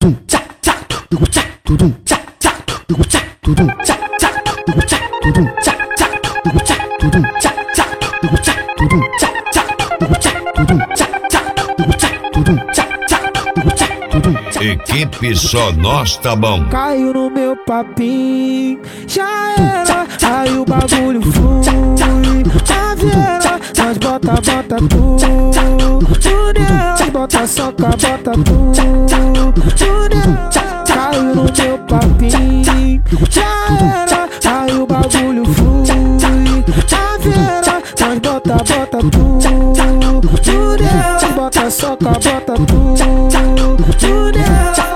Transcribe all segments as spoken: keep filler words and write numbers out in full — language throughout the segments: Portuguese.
tudum, tchá, tchá, tudum, tchá, tudum, tchá, tchá, tudum, tchá, tudum, tchá, tchá, tudum, tchá, tudum, tchá, tchá, tudum, tchá, tudum, tchá, tchá, tudum, tchá, tudum, tchá, tchá, tudum, tchá, tudum, tchá, tchá, tudum, tchá, tudum, tchá, tchá, tudum, tchá, tudum, tchá. Equipe Só Nós Tá Bom. Caiu no meu papinho, já era, aí o bagulho flui. A Viera, nós bota, bota tudo. Tudo nela, bota soca, bota tudo. Tudo nela, caiu no meu papinho, já era, aí o bagulho flui. A Viera, nós bota, bota tudo. Tudo nela, bota soca, bota tudo. Tudo nela.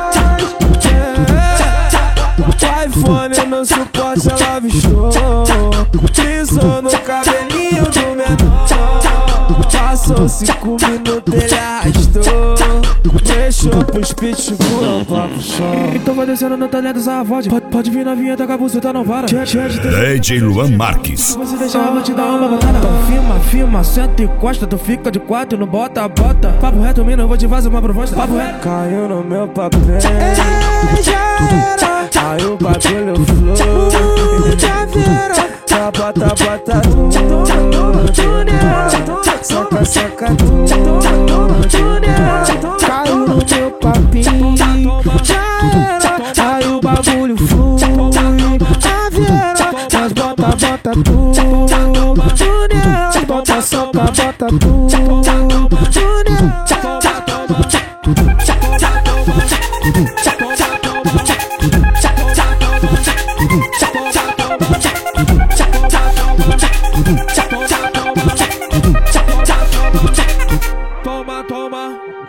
O iPhone não suporta, ela bichou. Pisou no cabelinho do menor. Passou cinco minutos, ele arrastou. Deixou pros pitbull pra pro chão. Então vai descendo no talento dessa voz. Pode, pode vir na vinheta que a buceta não para. D J Luan Marques. Se você deixar, eu vou te dar uma botada. Então filma, filma, senta e encosta. Tu fica de quatro, não bota, bota. Papo reto, mina, eu vou te fazer uma proposta. Papo reto. Caiu no meu papel, já era. Aí o bagulho flui. Já vira. Só bota, bota tudo. Soca, soca tudo. Caiu no meu papinho, já era. Aí o bagulho flui. A Viera, nós bota, bota tudo. Tudo nela, bota, soca, bota tudo.